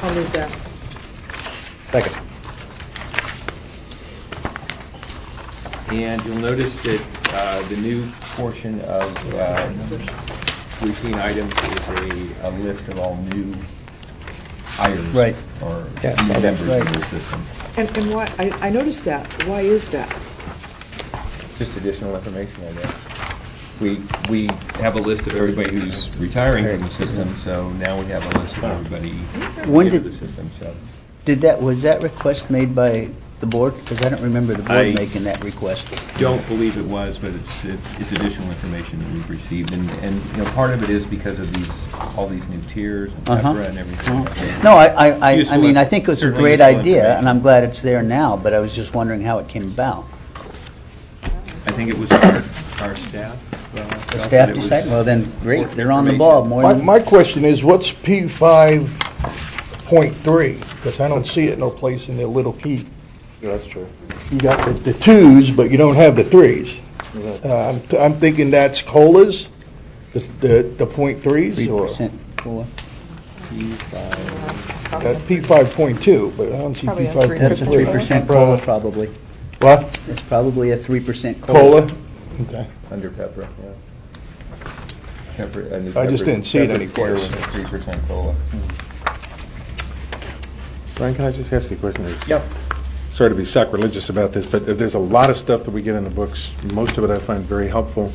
I'll move that. Second. And you'll notice that the new portion of routine items is a list of all new hires. Right. Or Yeah, new that's members right. of the system. And why, I noticed that. Why is that? Just additional information, I guess. We have a list of everybody who's retiring from the system, so now we have a list of everybody When into did- the system, so. Was that request made by the board? Because I don't remember the I- board making that request. Don't believe it was, but it's additional information that we've received. And you know, part of it is because of all these new tiers and PEPRA and everything. No, I Useful mean, I think it was a certainly great useful idea, and information. I'm glad it's there now, but I was just wondering how it came about. I think it was our staff. The felt staff that it was decided, well then, great, important they're on the information. ball more than... My question is, what's P5.3? Because I don't see it no place in the little key. Yeah, that's true. You got the twos, but you don't have the threes. I'm thinking that's COLAs, the point threes, or 3% COLA. that's P5.2, but I don't see Probably a P5.3. That's a 3% COLA, probably. What? It's probably a 3% COLA? Okay. Under PEPRA, yeah. I just didn't see it anywhere. 3% COLA. Brian, can I just ask you a question? Yep. Sorry to be sacrilegious about this, but there's a lot of stuff that we get in the books. Most of it I find very helpful.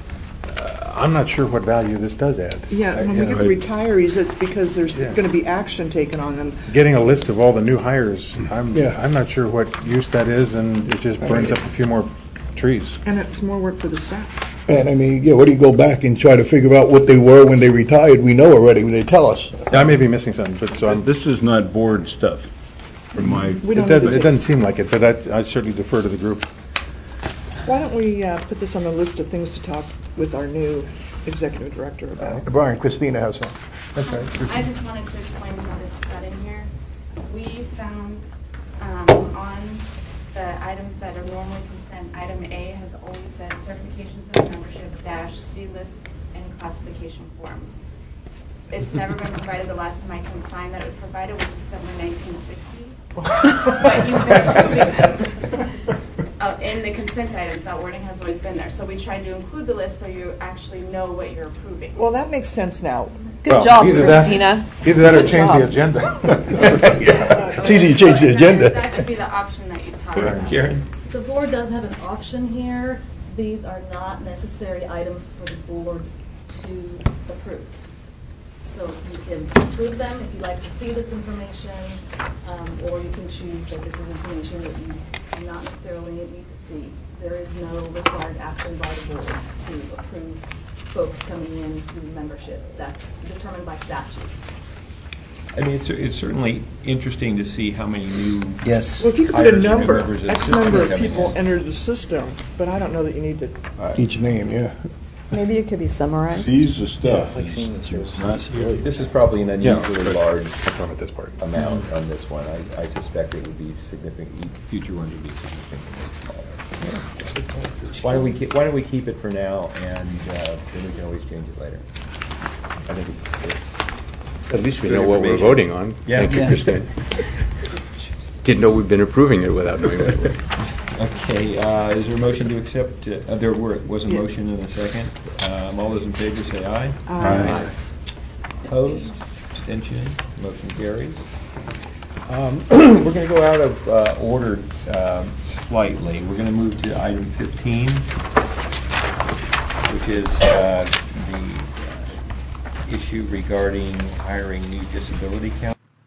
I'm not sure what value this does add. Yeah, when we get the retirees, it's because there's Yeah. going to be action taken on them. Getting a list of all the new hires, Yeah. I'm not sure what use that is, and it just burns up a few more trees. And it's more work for the staff. And I mean, what do you go back and try to figure out what they were when they retired? We know already when they tell us. I may be missing something, but so I'm, This is not board stuff, from my, We it don't doesn't, need it to doesn't seem like it, but I certainly defer to the group. Why don't we put this on the list of things to talk with our new executive director about? Brian, Christina has some. I just wanted to explain how this got in here. We found on the items that are normally consent, item A has always said certifications of membership dash C list and classification forms. It's never been provided. The last time I can find that it was provided was December 1960. But you've been approving them. In the consent items, that wording has always been there. So we tried to include the list so you actually know what you're approving. Well, that makes sense now. Good job, either Christina. Either that or Good change the job. agenda. It's easy to change the But agenda. That could be the option that you talk about. Karen? The board does have an option here. These are not necessary items for the board to approve. So you can approve them if you'd like to see this information, or you can choose that this is information that you do not necessarily need to see. There is no required action by the board to approve folks coming in through membership. That's determined by statute. I mean, it's certainly interesting to see how many new Yes. Well, if you could put a hires and new number, members of the X system number of coming people in. enter the system, but I don't know that you need to. Each name, yeah. Maybe it could be summarized. these are stuff. This is probably an unusually large That's wrong with this part. amount on this one. I suspect it would be significant, future ones would be significantly smaller. Why don't we keep it for now, and then we can always change it later. I think it's At least we Good know what we're information. voting on. Yeah. Thank you, Yeah. Christine. Didn't know we've been approving it without knowing what it was. Okay, is there a motion to accept, there was a motion and a second. All those in favor say aye. Aye. Opposed, abstention, motion carries. We're going to go out of order slightly. We're going to move to item 15, which is the issue regarding hiring new disability counselors.